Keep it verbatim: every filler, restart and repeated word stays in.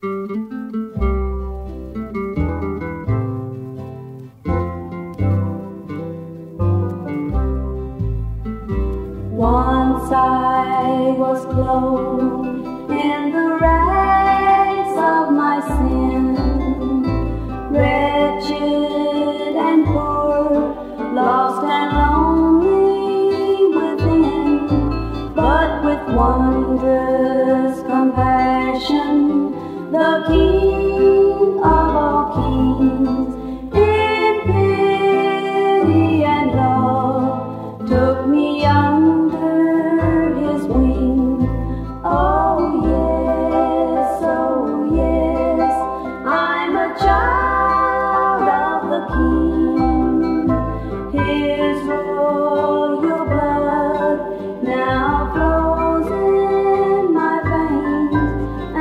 Once I was clothed in the rags of my sin, wretched and poor, lost and lonely within, but with wondrous compassion, the King of all kings